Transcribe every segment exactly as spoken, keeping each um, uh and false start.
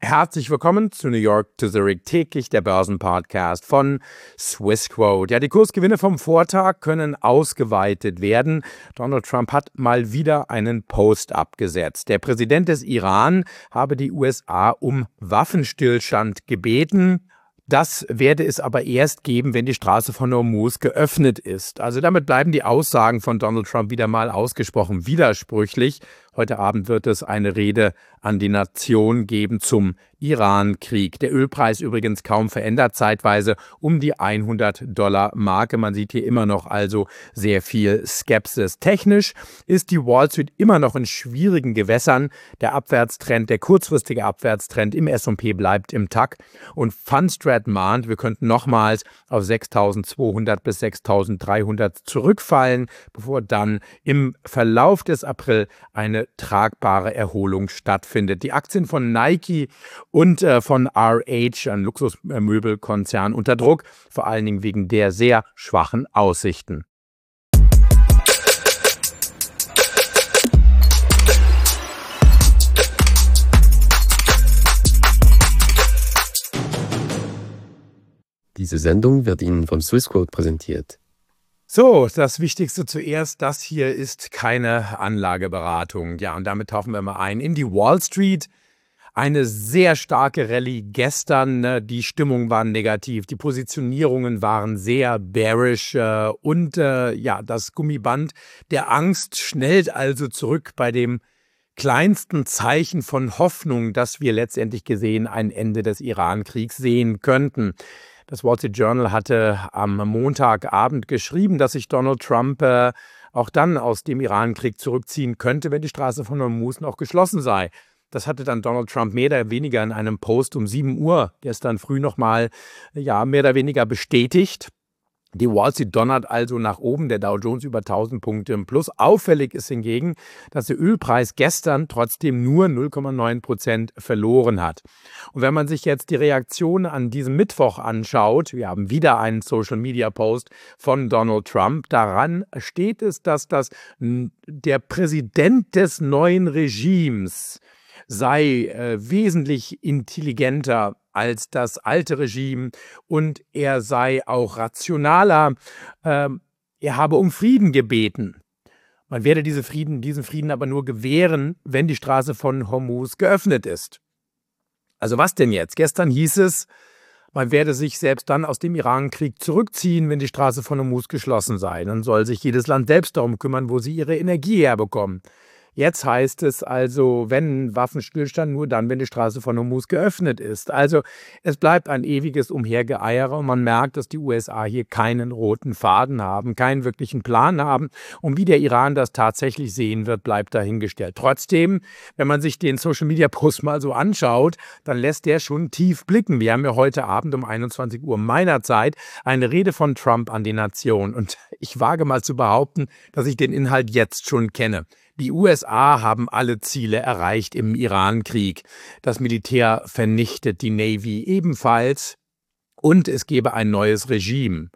Herzlich willkommen zu New York to Zurich, täglich der Börsenpodcast von Swissquote. Ja, die Kursgewinne vom Vortag können ausgeweitet werden. Donald Trump hat mal wieder einen Post abgesetzt. Der Präsident des Iran habe die U S A um Waffenstillstand gebeten. Das werde es aber erst geben, wenn die Straße von Hormuz geöffnet ist. Also damit bleiben die Aussagen von Donald Trump wieder mal ausgesprochen widersprüchlich. Heute Abend wird es eine Rede an die Nation geben zum Iran-Krieg. Der Ölpreis übrigens kaum verändert, zeitweise um die hundert Dollar Marke. Man sieht hier immer noch also sehr viel Skepsis. Technisch ist die Wall Street immer noch in schwierigen Gewässern. Der Abwärtstrend, der kurzfristige Abwärtstrend im S und P bleibt im Takt. Und Fundstrat mahnt, wir könnten nochmals auf sechstausendzweihundert bis sechstausenddreihundert zurückfallen, bevor dann im Verlauf des April eine tragbare Erholung stattfindet. Die Aktien von Nike und äh, von R H, ein Luxusmöbelkonzern, unter Druck, vor allen Dingen wegen der sehr schwachen Aussichten. Diese Sendung wird Ihnen vom Swissquote präsentiert. So, das Wichtigste zuerst, das hier ist keine Anlageberatung. Ja, und damit tauchen wir mal ein in die Wall Street. Eine sehr starke Rallye gestern, die Stimmung war negativ, die Positionierungen waren sehr bearish äh, und äh, ja, das Gummiband der Angst schnellt also zurück bei dem kleinsten Zeichen von Hoffnung, dass wir letztendlich gesehen ein Ende des Iran-Kriegs sehen könnten. Das Wall Street Journal hatte am Montagabend geschrieben, dass sich Donald Trump äh, auch dann aus dem Iran-Krieg zurückziehen könnte, wenn die Straße von Hormuz noch geschlossen sei. Das hatte dann Donald Trump mehr oder weniger in einem Post um sieben Uhr gestern früh nochmal ja, mehr oder weniger bestätigt. Die Wall Street donnert also nach oben, der Dow Jones über tausend Punkte im Plus. Auffällig ist hingegen, dass der Ölpreis gestern trotzdem nur null Komma neun Prozent verloren hat. Und wenn man sich jetzt die Reaktion an diesem Mittwoch anschaut, wir haben wieder einen Social-Media-Post von Donald Trump, daran steht es, dass das der Präsident des neuen Regimes sei äh, wesentlich intelligenter als das alte Regime und er sei auch rationaler. Ähm, er habe um Frieden gebeten. Man werde diese Frieden, diesen Frieden aber nur gewähren, wenn die Straße von Hormuz geöffnet ist. Also was denn jetzt? Gestern hieß es, man werde sich selbst dann aus dem Iran-Krieg zurückziehen, wenn die Straße von Hormuz geschlossen sei. Dann soll sich jedes Land selbst darum kümmern, wo sie ihre Energie herbekommen. Jetzt heißt es also, wenn Waffenstillstand, nur dann, wenn die Straße von Hormuz geöffnet ist. Also es bleibt ein ewiges Umhergeeiere und man merkt, dass die U S A hier keinen roten Faden haben, keinen wirklichen Plan haben. Und wie der Iran das tatsächlich sehen wird, bleibt dahingestellt. Trotzdem, wenn man sich den Social-Media-Post mal so anschaut, dann lässt der schon tief blicken. Wir haben ja heute Abend um einundzwanzig Uhr meiner Zeit eine Rede von Trump an die Nation. Und ich wage mal zu behaupten, dass ich den Inhalt jetzt schon kenne. Die U S A haben alle Ziele erreicht im Iran-Krieg. Das Militär vernichtet die Navy ebenfalls und es gebe ein neues Regime.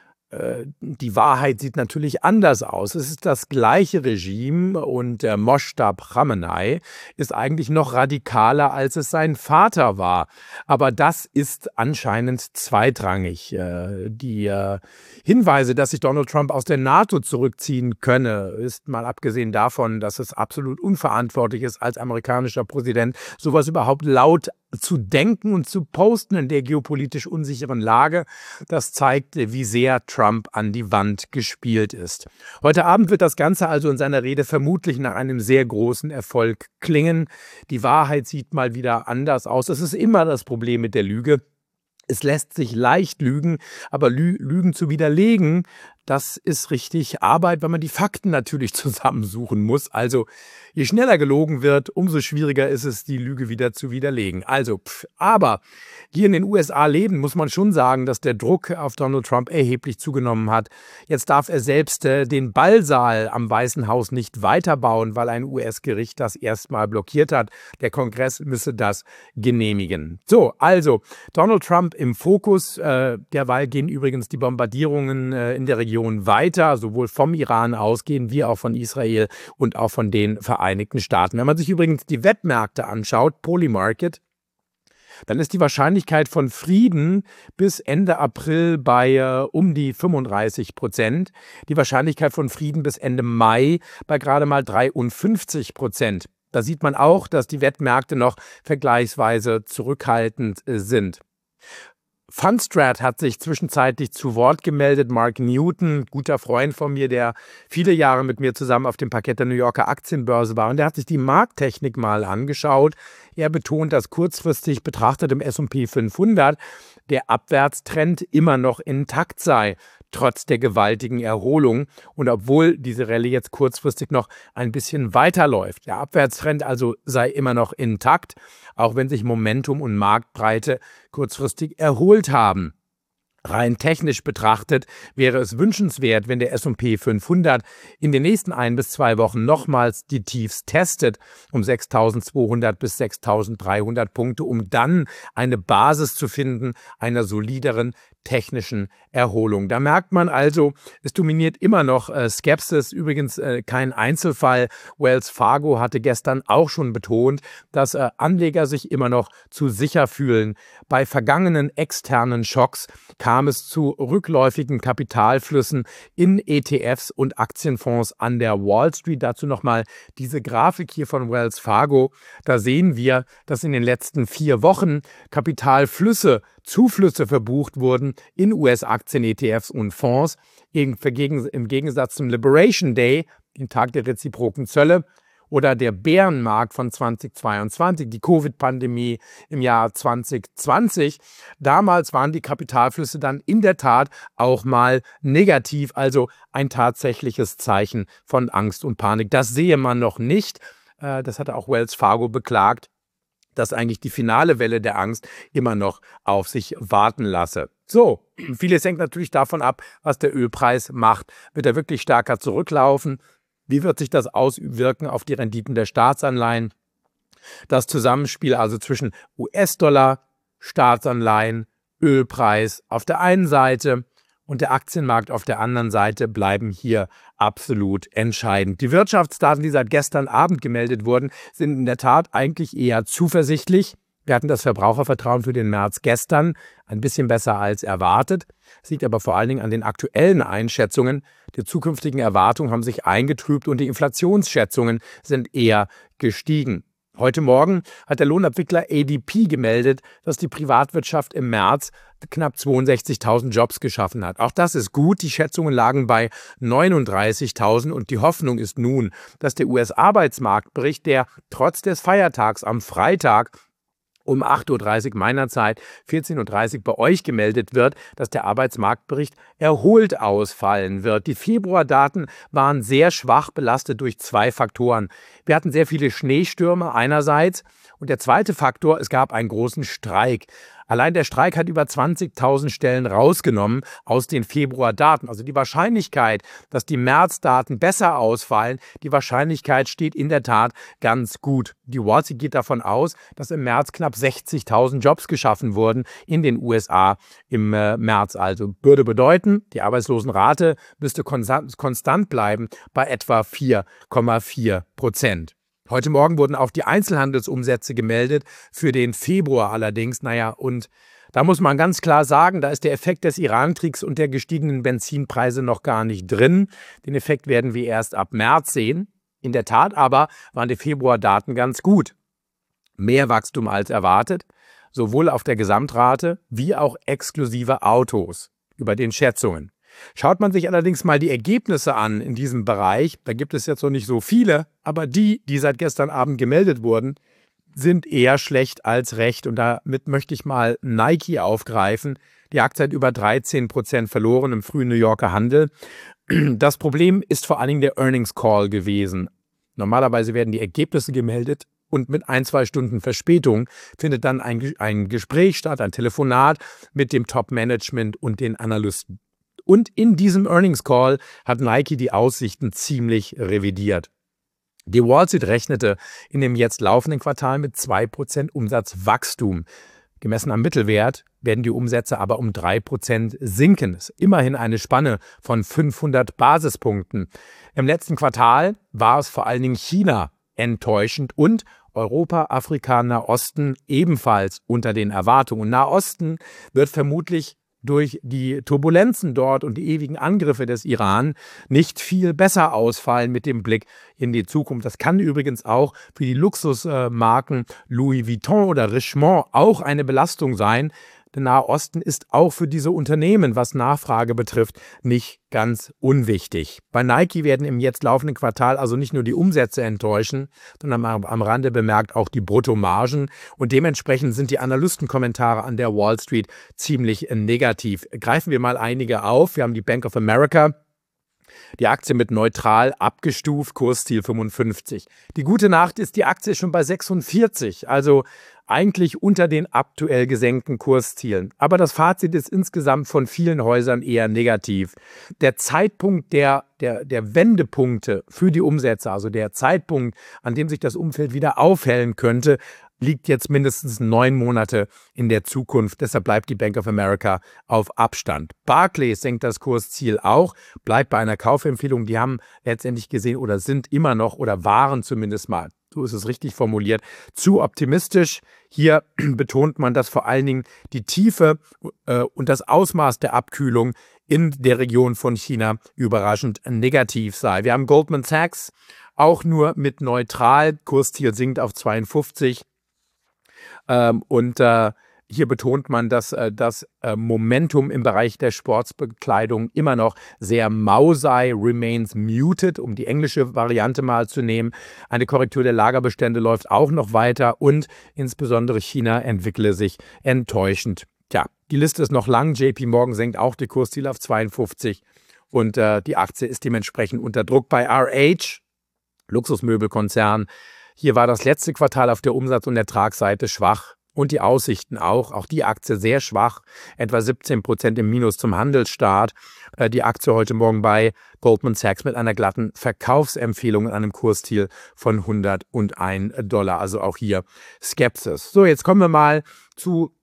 Die Wahrheit sieht natürlich anders aus. Es ist das gleiche Regime und der Moshtaba Khamenei ist eigentlich noch radikaler, als es sein Vater war. Aber das ist anscheinend zweitrangig. Die Hinweise, dass sich Donald Trump aus der NATO zurückziehen könne, ist mal abgesehen davon, dass es absolut unverantwortlich ist, als amerikanischer Präsident sowas überhaupt laut zu denken und zu posten in der geopolitisch unsicheren Lage. Das zeigt, wie sehr Trump an die Wand gespielt ist. Heute Abend wird das Ganze also in seiner Rede vermutlich nach einem sehr großen Erfolg klingen. Die Wahrheit sieht mal wieder anders aus. Das ist immer das Problem mit der Lüge. Es lässt sich leicht lügen, aber Lü- Lügen zu widerlegen, das ist richtig Arbeit, weil man die Fakten natürlich zusammensuchen muss. Also je schneller gelogen wird, umso schwieriger ist es, die Lüge wieder zu widerlegen. Also, pff, aber hier in den U S A leben, muss man schon sagen, dass der Druck auf Donald Trump erheblich zugenommen hat. Jetzt darf er selbst äh, den Ballsaal am Weißen Haus nicht weiterbauen, weil ein U S-Gericht das erstmal blockiert hat. Der Kongress müsse das genehmigen. So, also Donald Trump im Fokus. Äh, derweil gehen übrigens die Bombardierungen äh, in der Region weiter, sowohl vom Iran ausgehen, wie auch von Israel und auch von den Vereinigten Staaten. Wenn man sich übrigens die Wettmärkte anschaut, Polymarket, dann ist die Wahrscheinlichkeit von Frieden bis Ende April bei äh, um die fünfunddreißig Prozent, die Wahrscheinlichkeit von Frieden bis Ende Mai bei gerade mal dreiundfünfzig Prozent. Da sieht man auch, dass die Weltmärkte noch vergleichsweise zurückhaltend äh, sind. Fundstrat hat sich zwischenzeitlich zu Wort gemeldet. Mark Newton, guter Freund von mir, der viele Jahre mit mir zusammen auf dem Parkett der New Yorker Aktienbörse war. Und der hat sich die Markttechnik mal angeschaut. Er betont, dass kurzfristig betrachtet im S und P fünfhundert der Abwärtstrend immer noch intakt sei, trotz der gewaltigen Erholung. Und obwohl diese Rallye jetzt kurzfristig noch ein bisschen weiterläuft. Der Abwärtstrend also sei immer noch intakt, auch wenn sich Momentum und Marktbreite kurzfristig erholt haben. Rein technisch betrachtet wäre es wünschenswert, wenn der S und P fünfhundert in den nächsten ein bis zwei Wochen nochmals die Tiefs testet, um sechstausendzweihundert bis sechstausenddreihundert Punkte, um dann eine Basis zu finden einer solideren technischen Erholung. Da merkt man also, es dominiert immer noch äh, Skepsis, übrigens äh, kein Einzelfall. Wells Fargo hatte gestern auch schon betont, dass äh, Anleger sich immer noch zu sicher fühlen. Bei vergangenen externen Schocks kam es zu rückläufigen Kapitalflüssen in E T Fs und Aktienfonds an der Wall Street. Dazu nochmal diese Grafik hier von Wells Fargo. Da sehen wir, dass in den letzten vier Wochen Kapitalflüsse, Zuflüsse verbucht wurden in U S-Aktien, E T Fs und Fonds. Im Gegensatz zum Liberation Day, den Tag der reziproken Zölle, oder der Bärenmarkt von zweitausendzweiundzwanzig, die Covid-Pandemie im Jahr zwanzig zwanzig. Damals waren die Kapitalflüsse dann in der Tat auch mal negativ, also ein tatsächliches Zeichen von Angst und Panik. Das sehe man noch nicht. Das hatte auch Wells Fargo beklagt, dass eigentlich die finale Welle der Angst immer noch auf sich warten lasse. So, vieles hängt natürlich davon ab, was der Ölpreis macht. Wird er wirklich stärker zurücklaufen? Wie wird sich das auswirken auf die Renditen der Staatsanleihen? Das Zusammenspiel also zwischen U S-Dollar, Staatsanleihen, Ölpreis auf der einen Seite und der Aktienmarkt auf der anderen Seite bleiben hier absolut entscheidend. Die Wirtschaftsdaten, die seit gestern Abend gemeldet wurden, sind in der Tat eigentlich eher zuversichtlich. Wir hatten das Verbrauchervertrauen für den März gestern ein bisschen besser als erwartet. Das liegt aber vor allen Dingen an den aktuellen Einschätzungen. Die zukünftigen Erwartungen haben sich eingetrübt und die Inflationsschätzungen sind eher gestiegen. Heute Morgen hat der Lohnabwickler A D P gemeldet, dass die Privatwirtschaft im März knapp zweiundsechzigtausend Jobs geschaffen hat. Auch das ist gut. Die Schätzungen lagen bei neununddreißigtausend und die Hoffnung ist nun, dass der U S-Arbeitsmarktbericht, der trotz des Feiertags am Freitag um acht Uhr dreißig meiner Zeit, vierzehn Uhr dreißig bei euch gemeldet wird, dass der Arbeitsmarktbericht erholt ausfallen wird. Die Februardaten waren sehr schwach belastet durch zwei Faktoren. Wir hatten sehr viele Schneestürme einerseits und der zweite Faktor, es gab einen großen Streik. Allein der Streik hat über zwanzigtausend Stellen rausgenommen aus den Februardaten. Also die Wahrscheinlichkeit, dass die Märzdaten besser ausfallen, die Wahrscheinlichkeit steht in der Tat ganz gut. Die Wall Street geht davon aus, dass im März knapp sechzigtausend Jobs geschaffen wurden in den U S A im äh, März. Also würde bedeuten, die Arbeitslosenrate müsste konstant, konstant bleiben bei etwa vier Komma vier Prozent. Heute Morgen wurden auch die Einzelhandelsumsätze gemeldet, für den Februar allerdings. Naja, und da muss man ganz klar sagen, da ist der Effekt des Iran-Kriegs und der gestiegenen Benzinpreise noch gar nicht drin. Den Effekt werden wir erst ab März sehen. In der Tat aber waren die Februardaten ganz gut. Mehr Wachstum als erwartet, sowohl auf der Gesamtrate wie auch exklusive Autos über den Schätzungen. Schaut man sich allerdings mal die Ergebnisse an in diesem Bereich, da gibt es jetzt noch nicht so viele, aber die, die seit gestern Abend gemeldet wurden, sind eher schlecht als recht. Und damit möchte ich mal Nike aufgreifen. Die Aktie hat über dreizehn Prozent verloren im frühen New Yorker Handel. Das Problem ist vor allen Dingen der Earnings Call gewesen. Normalerweise werden die Ergebnisse gemeldet und mit ein, zwei Stunden Verspätung findet dann ein, ein Gespräch statt, ein Telefonat mit dem Top-Management und den Analysten. Und in diesem Earnings Call hat Nike die Aussichten ziemlich revidiert. Die Wall Street rechnete in dem jetzt laufenden Quartal mit zwei Prozent Umsatzwachstum. Gemessen am Mittelwert werden die Umsätze aber um drei Prozent sinken. Das ist immerhin eine Spanne von fünfhundert Basispunkten. Im letzten Quartal war es vor allen Dingen China enttäuschend und Europa, Afrika, Nahosten ebenfalls unter den Erwartungen. Und Nahosten wird vermutlich durch die Turbulenzen dort und die ewigen Angriffe des Iran nicht viel besser ausfallen mit dem Blick in die Zukunft. Das kann übrigens auch für die Luxusmarken Louis Vuitton oder Richemont auch eine Belastung sein. Der Nahe Osten ist auch für diese Unternehmen, was Nachfrage betrifft, nicht ganz unwichtig. Bei Nike werden im jetzt laufenden Quartal also nicht nur die Umsätze enttäuschen, sondern am Rande bemerkt auch die Bruttomargen. Und dementsprechend sind die Analystenkommentare an der Wall Street ziemlich negativ. Greifen wir mal einige auf. Wir haben die Bank of America. Die Aktie mit neutral abgestuft, Kursziel fünfundfünfzig. Die gute Nacht ist, die Aktie ist schon bei sechsundvierzig, also eigentlich unter den aktuell gesenkten Kurszielen. Aber das Fazit ist insgesamt von vielen Häusern eher negativ. Der Zeitpunkt der, der, der Wendepunkte für die Umsätze, also der Zeitpunkt, an dem sich das Umfeld wieder aufhellen könnte, liegt jetzt mindestens neun Monate in der Zukunft. Deshalb bleibt die Bank of America auf Abstand. Barclays senkt das Kursziel auch, bleibt bei einer Kaufempfehlung. Die haben letztendlich gesehen oder sind immer noch oder waren zumindest mal, so ist es richtig formuliert, zu optimistisch. Hier betont man, dass vor allen Dingen die Tiefe äh, und das Ausmaß der Abkühlung in der Region von China überraschend negativ sei. Wir haben Goldman Sachs auch nur mit neutral. Kursziel sinkt auf zweiundfünfzig. Ähm, und äh, hier betont man, dass äh, das äh, Momentum im Bereich der Sportsbekleidung immer noch sehr mau sei, remains muted, um die englische Variante mal zu nehmen. Eine Korrektur der Lagerbestände läuft auch noch weiter und insbesondere China entwickle sich enttäuschend. Tja, die Liste ist noch lang. J P Morgan senkt auch die Kursziele auf zweiundfünfzig und äh, die Aktie ist dementsprechend unter Druck. Bei R H, Luxusmöbelkonzern, hier war das letzte Quartal auf der Umsatz- und Ertragsseite schwach und die Aussichten auch. Auch die Aktie sehr schwach, etwa siebzehn Prozent im Minus zum Handelsstart. Die Aktie heute Morgen bei Goldman Sachs mit einer glatten Verkaufsempfehlung an einem Kursziel von hunderteins Dollar. Also auch hier Skepsis. So, jetzt kommen wir mal zu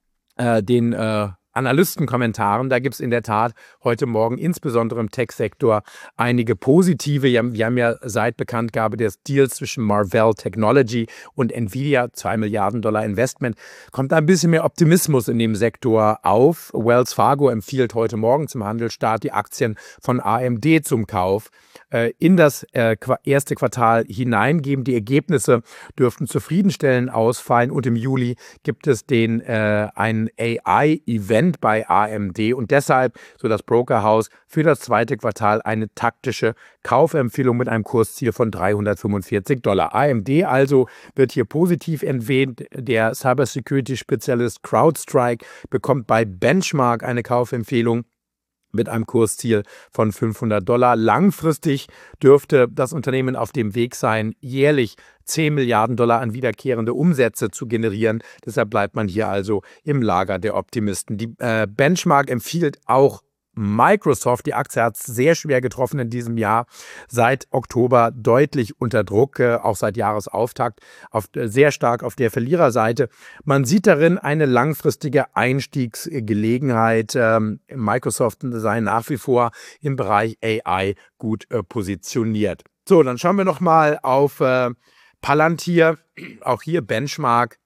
äh, den äh, Analystenkommentaren. Da gibt es in der Tat heute Morgen insbesondere im Tech-Sektor einige positive. Wir haben, wir haben ja seit Bekanntgabe des Deals zwischen Marvell Technology und Nvidia, zwei Milliarden Dollar Investment, kommt ein bisschen mehr Optimismus in dem Sektor auf. Wells Fargo empfiehlt heute Morgen zum Handelsstart die Aktien von A M D zum Kauf. Äh, in das äh, erste Quartal hineingeben. Die Ergebnisse dürften zufriedenstellend ausfallen und im Juli gibt es den äh, einen A I-Event bei A M D und deshalb, so das Brokerhaus, für das zweite Quartal eine taktische Kaufempfehlung mit einem Kursziel von dreihundertfünfundvierzig Dollar. A M D also wird hier positiv erwähnt. Der Cybersecurity-Spezialist CrowdStrike bekommt bei Benchmark eine Kaufempfehlung mit einem Kursziel von fünfhundert Dollar. Langfristig dürfte das Unternehmen auf dem Weg sein, jährlich zehn Milliarden Dollar an wiederkehrende Umsätze zu generieren. Deshalb bleibt man hier also im Lager der Optimisten. Die äh, Benchmark empfiehlt auch Microsoft. Die Aktie hat es sehr schwer getroffen in diesem Jahr, seit Oktober deutlich unter Druck, äh, auch seit Jahresauftakt auf, äh, sehr stark auf der Verliererseite. Man sieht darin eine langfristige Einstiegsgelegenheit. Ähm, Microsoft sei nach wie vor im Bereich A I gut äh, positioniert. So, dann schauen wir noch mal auf äh, Palantir, auch hier Benchmark.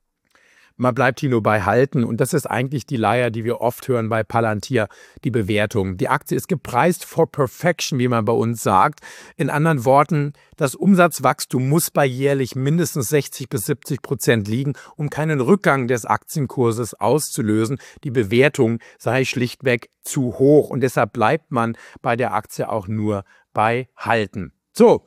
Man bleibt hier nur bei halten und das ist eigentlich die Leier, die wir oft hören bei Palantir, die Bewertung. Die Aktie ist gepreist for perfection, wie man bei uns sagt. In anderen Worten, das Umsatzwachstum muss bei jährlich mindestens sechzig bis siebzig Prozent liegen, um keinen Rückgang des Aktienkurses auszulösen. Die Bewertung sei schlichtweg zu hoch und deshalb bleibt man bei der Aktie auch nur bei halten. So,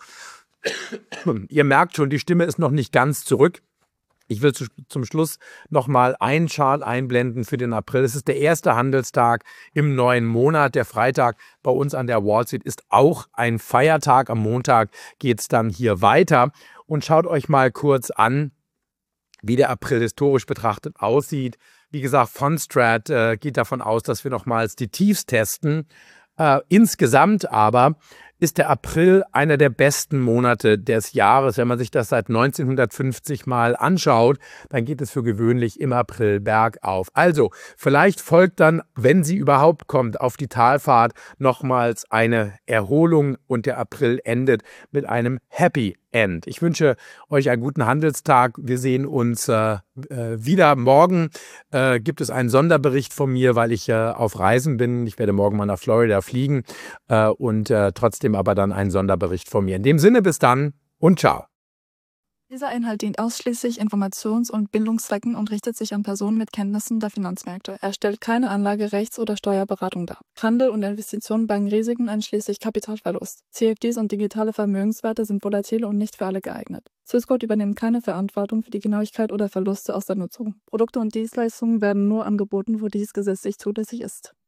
ihr merkt schon, die Stimme ist noch nicht ganz zurück. Ich will zu, zum Schluss nochmal einen Chart einblenden für den April. Es ist der erste Handelstag im neuen Monat. Der Freitag bei uns an der Wall Street ist auch ein Feiertag. Am Montag geht es dann hier weiter. Und schaut euch mal kurz an, wie der April historisch betrachtet aussieht. Wie gesagt, Fondstrat äh, geht davon aus, dass wir nochmals die Tiefs testen. Äh, insgesamt aber ist der April einer der besten Monate des Jahres. Wenn man sich das seit neunzehnhundertfünfzig mal anschaut, dann geht es für gewöhnlich im April bergauf. Also, vielleicht folgt dann, wenn sie überhaupt kommt, auf die Talfahrt nochmals eine Erholung und der April endet mit einem Happy End. Ich wünsche euch einen guten Handelstag. Wir sehen uns äh, äh, wieder. Morgen äh, gibt es einen Sonderbericht von mir, weil ich äh, auf Reisen bin. Ich werde morgen mal nach Florida fliegen äh, und äh, trotzdem aber dann einen Sonderbericht von mir. In dem Sinne, bis dann und ciao. Dieser Inhalt dient ausschließlich Informations- und Bildungszwecken und richtet sich an Personen mit Kenntnissen der Finanzmärkte. Er stellt keine Anlage-, Rechts- oder Steuerberatung dar. Handel und Investitionen bergen Risiken einschließlich Kapitalverlust. C F Ds und digitale Vermögenswerte sind volatil und nicht für alle geeignet. Swissquote übernimmt keine Verantwortung für die Genauigkeit oder Verluste aus der Nutzung. Produkte und Dienstleistungen werden nur angeboten, wo dies gesetzlich zulässig ist.